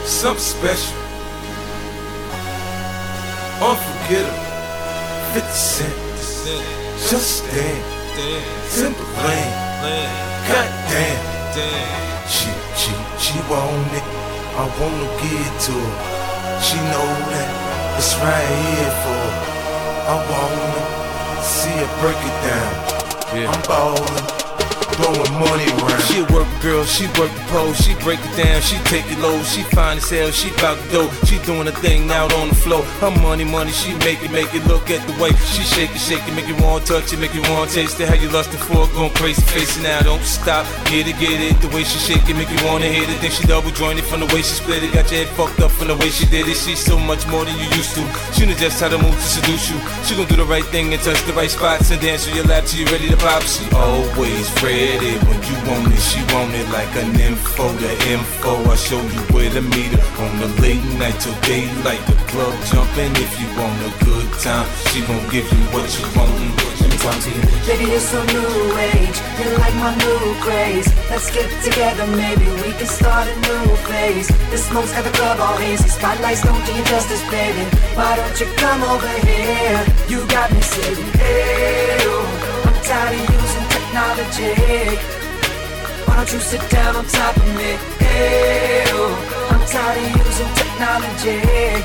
something special, unforgettable. 50 Cent, just stand, Timberland, goddamn. She want it, I wanna give it to her. She know that it's right here for her. I wanna see her break it down. I'm ballin', blowing money around. She a work girl, she work the pole, she break it down, she take it low, she fine as hell, she bout the dough, she doing her thing out on the floor. Her money, she make it look at the way she shake it, make you want touch it, make you want taste it. How you lustin' for it, going crazy, face it now, don't stop, get it. The way she shake it, make you wanna hit it. Then she double jointed from the way she split it, got your head fucked up from the way she did it. She's so much more than you used to. She knows just how to move to seduce you. She gon' do the right thing and touch the right spots and dance on your lap till you ready to pop. She always ready when you want it. She want it like an info. The info, I show you where to meet her on the late night till daylight. The club jumping if you want a good time. She gon' give you what you want. Baby, you're so new age, you're like my new craze. Let's get together, maybe we can start a new phase. The smoke's got the club all hazy, spotlights don't do you justice, baby. Why don't you come over here? You got me saying, hey, oh, I'm tired of using technology. Why don't you sit down on top of me? Hey, oh, I'm tired of using technology.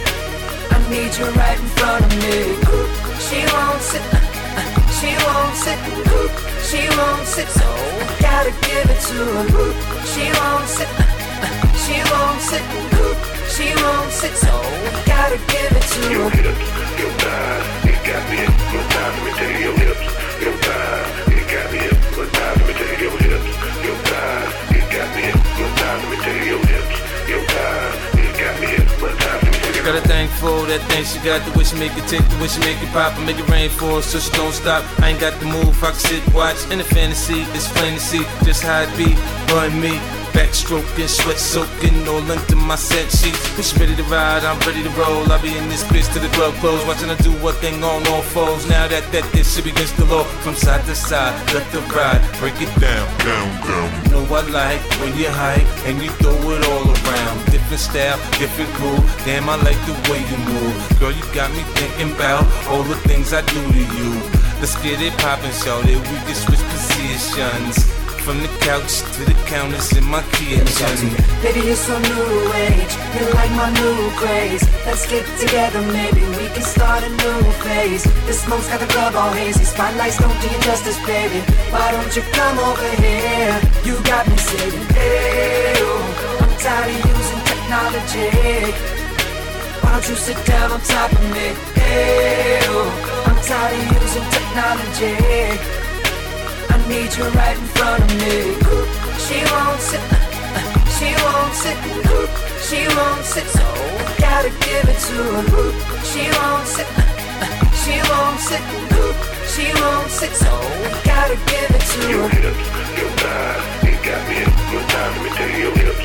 I need you right in front of me. She won't sit. She won't sit, she won't sit, so gotta give it to her. She won't sit, she won't sit, she won't sit, so gotta give it to her. Your hips, your thighs, it got me hypnotized. Let me tell you, your hips, your thighs, it got me hypnotized. Let me tell you, your hips, your thighs, it got me hypnotized. Let me tell you, your hips, your thighs, it got me hypnotized. Got a thing for that thing she got, the way she make it tick, the way she make it pop and make it rain for her, so she don't stop. I ain't got the move, I can sit, watch, in the fantasy, it's plain to see just how it be, her and me. Backstroking, sweat soaking, all into my set sheets. When she ready to ride, I'm ready to roll. I'll be in this bitch till the club close, watching her do what thing on all fours. Now that this shit begins to low, from side to side, let the ride, break it down. You know I like when you hype and you throw it all around. Different style, different cool. Damn, I like the way you move. Girl, you got me thinking about all the things I do to you. Let's get it poppin', shorty. We can switch positions. From the couch to the counters in my kitchen. Baby, you're so new age, you're like my new craze. Let's get together, maybe we can start a new phase. The smoke's got the club all hazy, spotlights don't do you justice, baby. Why don't you come over here? You got me saying, hey, oh, I'm tired of using technology. Why don't you sit down on top of me? Hey, oh, I'm tired of using technology. I need you right in front of me. She won't sit, she won't sit, she won't sit, so gotta give it to her. She won't sit, she won't sit, she won't sit, so gotta give it to her. Your hips, your thighs, it got me hypnotized. Let me tell you, your hips,